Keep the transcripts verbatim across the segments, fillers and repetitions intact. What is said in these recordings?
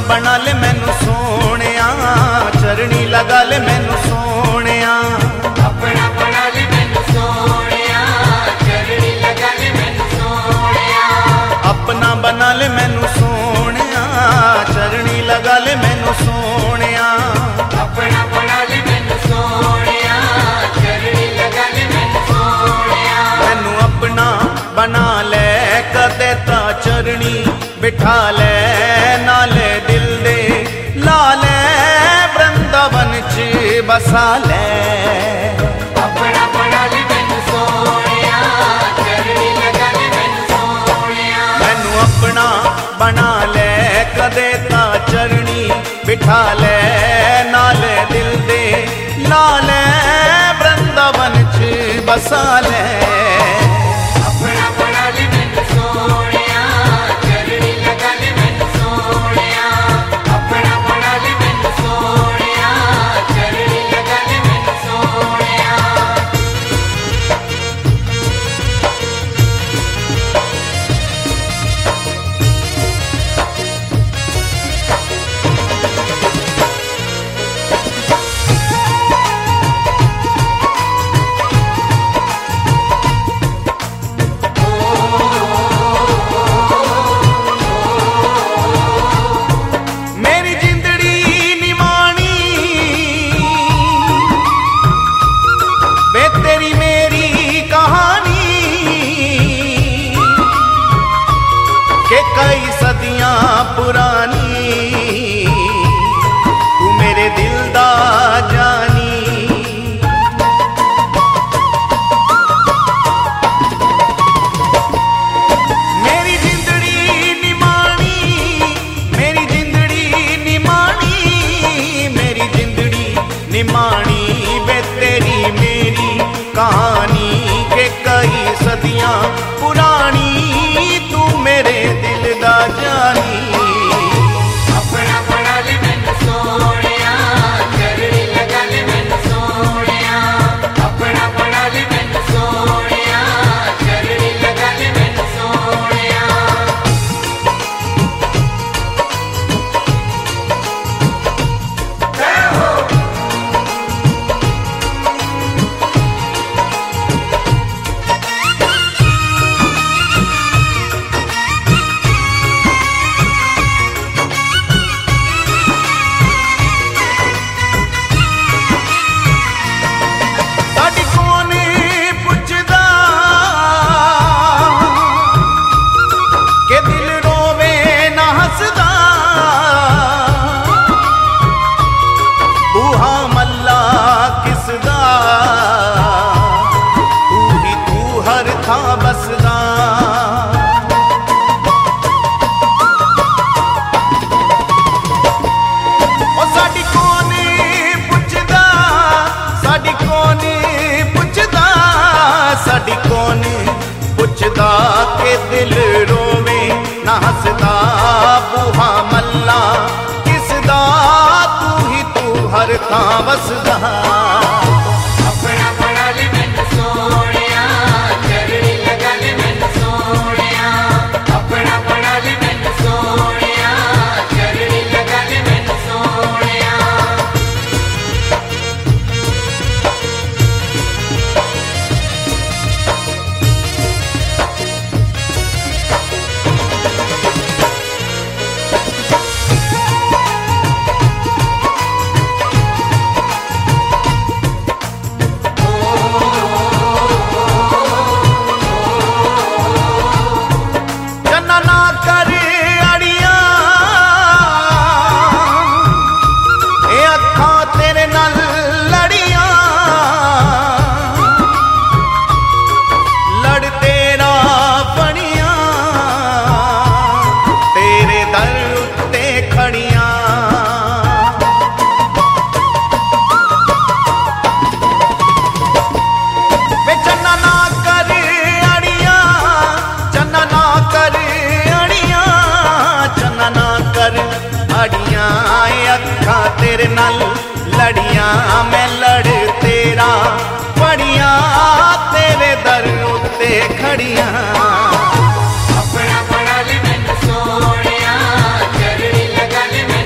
बना ले मैनू सोहणिया, चरणी लगा ले मैनू सोहणिया। अपना बना ले मैनू सोहणिया, चरणी लगा ले मैनू सोहणिया। अपना बना ले मैनू सोहणिया, चरणी लगा ले मैनू सोहणिया। अपना बना ले मैनू सोहणिया, चरणी लगा ले मैनू सोहणिया। मैनू अपना बना ले कदे ता चरणी बिठा ले, नाले दिल दे ला ले, वृंदावन च बसा ले। अपना बना ले मैनू सोहणिया, चरणी लगा ले मैनू सोहणिया। मैनू अपना बना ले कदे ता चरणी बिठा ले, नाले दिल दे ला ले, वृंदावन च बसा ले। अपना बना ले मैनू सोहणिया, चरणी लगा ले मैनू सोहणिया। अपना बना ले मैनू सोहणिया, चरणी लगा ले मैनू सोहणिया। मेरी जिंदड़ी निमानी बे तेरी मेरी कहानी, के कई सदियां पुरानी, तू मेरे दिल दा जानी। मेरी जिंदड़ी निमानी, मेरी जिंदड़ी निमानी, मेरी जिंदड़ी निमानी बे तेरी मेरी कहानी, के कई सदियां पुरानी, तू मेरे दिल दा जानी। अपना बना ले मैनू सोहणिया, चरणी लगा ले मैनू सोहणिया। अपना बना ले मैनू सोहणिया, चरणी लगा ले मैनू सोहणिया। साडी कौन पुछदा के दिल रोवे ना हसदा, बूहा मल्ला किसदा, तू ही तू हर थां बसदा। ओ साडी कौन पुछदा, साडी कौन पुछदा, साडी कौन पुछदा के दिल रोवे ना हसदा, बूहा मल्ला किसदा, तू ही तू हर थां वसदा। अपना बना ले मैनू सोहणिया, चरणी लगा ले मैनू सोहणिया। अपना बना ले मैनू सोहणिया, चरणी लगा ले मैनू सोहणिया। चन्ना ना कर अड़ियां, ए अखां तेरे नाल लड़ियां, लड़ तेरा बनियां, तेरे दर उत्ते खड़ियां। वे चन्ना ना कर अड़ियां, चन्ना ना कर अड़ियां, चन्ना ना कर अड़ियां, ए अखां तेरे नाल लड़ियां, मैं लड़ तेरा बड़ियां, तेरे दर उत्ते खड़ियां। अपना बना ले मैनू सोहणिया, चरणी लगा ले मैनू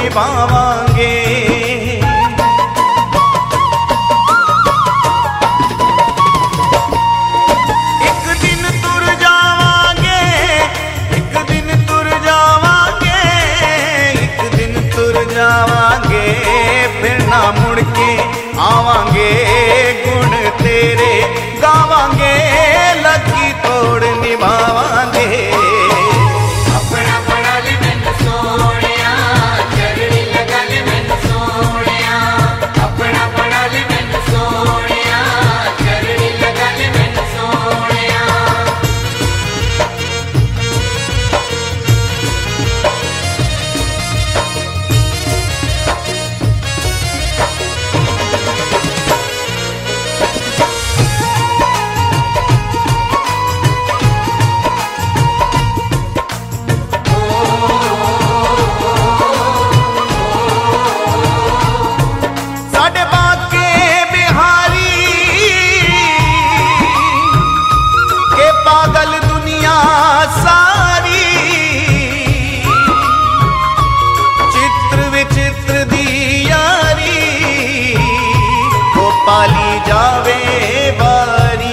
निभावांगे। एक दिन तुर जावांगे, एक दिन तुर जावांगे, एक दिन तुर जावांगे, फिर ना मुड़ के आवांगे, गुण तेरे गावांगे, लगी तोड़ निभावांगे। अपना बना ले मैनू सोहणिया, चरणी लगा ले मैनू सोहणिया, अपना बना ले मैनू सोहणिया, चरणी लगा ले मैनू सोहणिया। साडे बाके बिहारी के पागल दुनिया सारी, चित्र विचित्र दी यारी, वो पाली जावे बारी।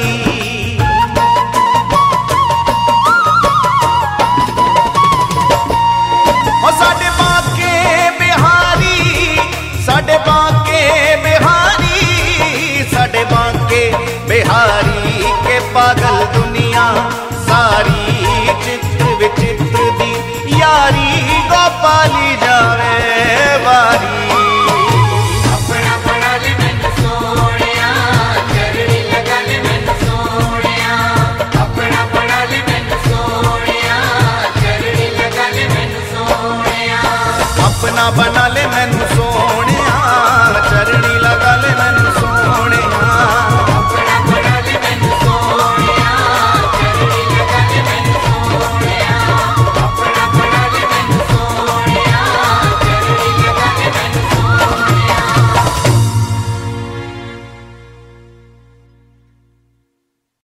ओ साडे बाके बिहारी, साडे बाके बिहारी, साडे बाके बिहारी के पागल दुनिया सारी, चित्र विचित्र दी यारी, गोपाली जावे बारी। अपना बना ले मैनू सोहणिया, चरणी लगा ले मैनू सोहणिया, अपना बना ले मैनू सोहणिया, चरणी लगा ले मैनू सोहणिया। अपना बना ले मैनू सो